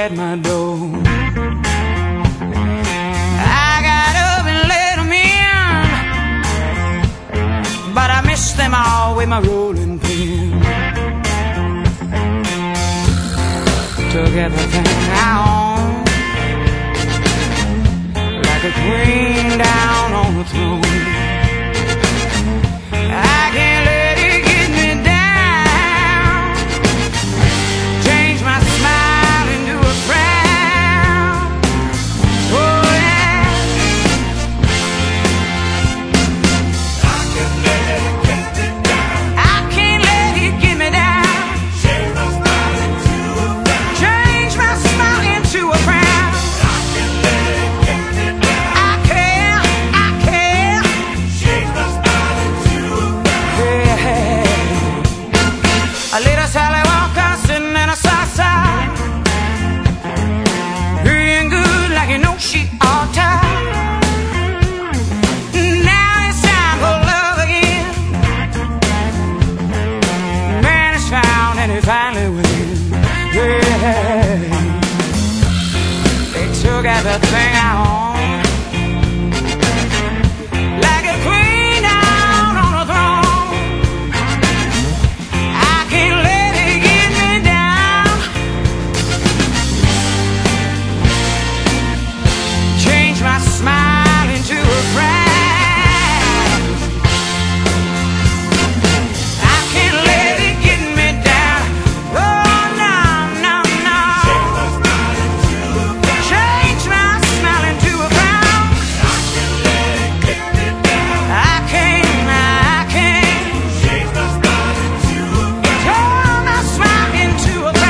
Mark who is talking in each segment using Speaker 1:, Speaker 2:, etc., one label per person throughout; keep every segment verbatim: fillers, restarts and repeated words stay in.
Speaker 1: at my door. I got up and let them in, but I missed them all with my rolling pin. Took everything I own, like a queen down on the throne. I can't let it get me down, change my smile into a frown. Oh yeah,
Speaker 2: I can't let it get me down,
Speaker 1: I can't let it get me down,
Speaker 2: change my smile into a frown.
Speaker 1: change my smile into a frown.
Speaker 2: I can't let it get me down,
Speaker 1: I can't, I can't,
Speaker 2: change my smile into a frown.
Speaker 1: yeah. A little Sally Walker sitting in a salsa, being good like you know she ought to. Now it's time for love again. Man is found and he finally wins. Yeah. They took everything I own, like a queen down on a throne. I can't let it get me down, change my smile into a frown. I can't let it get me down. Oh no, no, no.
Speaker 2: Change my smile into a frown.
Speaker 1: Change my smile into a frown.
Speaker 2: I can't let it get me down,
Speaker 1: I can't, I can't.
Speaker 2: change my smile into a frown.
Speaker 1: Turn my smile into a frown.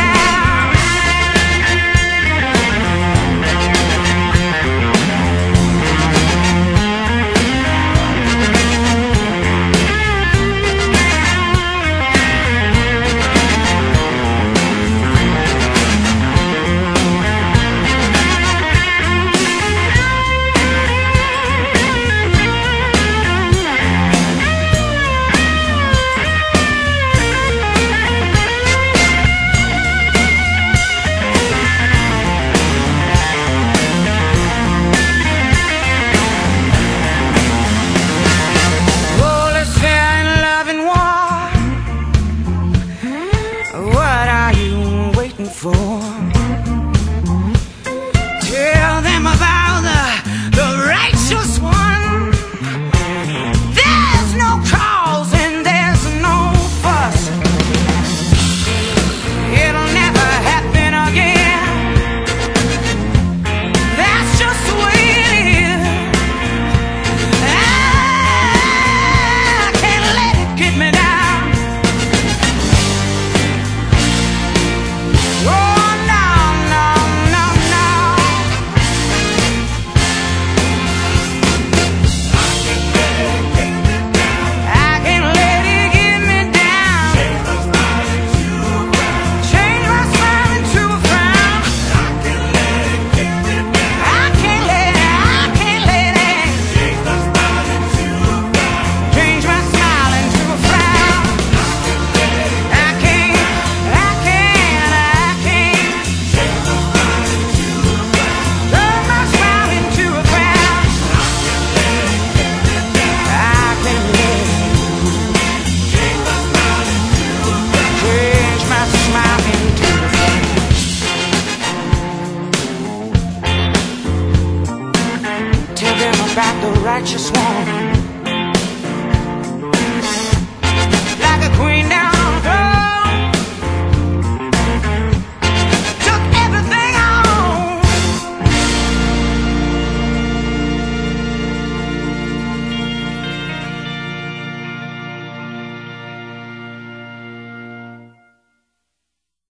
Speaker 1: Oh, let's fair in love and war. What are you waiting for? Tell them about the, the righteous one. There's no cause and there's no fuss. It'll never happen again. That's just the way it is. I can't let it get me down. Oh no, no, no, no.
Speaker 2: I can't let it get me down,
Speaker 1: I can't let it get me down.
Speaker 2: change my smile into a frown.
Speaker 1: Change my smile into a frown.
Speaker 2: I can't let it get me down,
Speaker 1: I can't let it, I can't let it.
Speaker 2: change my smile into a frown.
Speaker 1: Change my smile into a frown. I can't, I can't, I can't.
Speaker 2: Change my smile into a frown.
Speaker 1: Turn my smile into a frown. I can't let it.
Speaker 2: Change my smile into a frown.
Speaker 1: Change my smile into a frown. Tell them about the righteous one.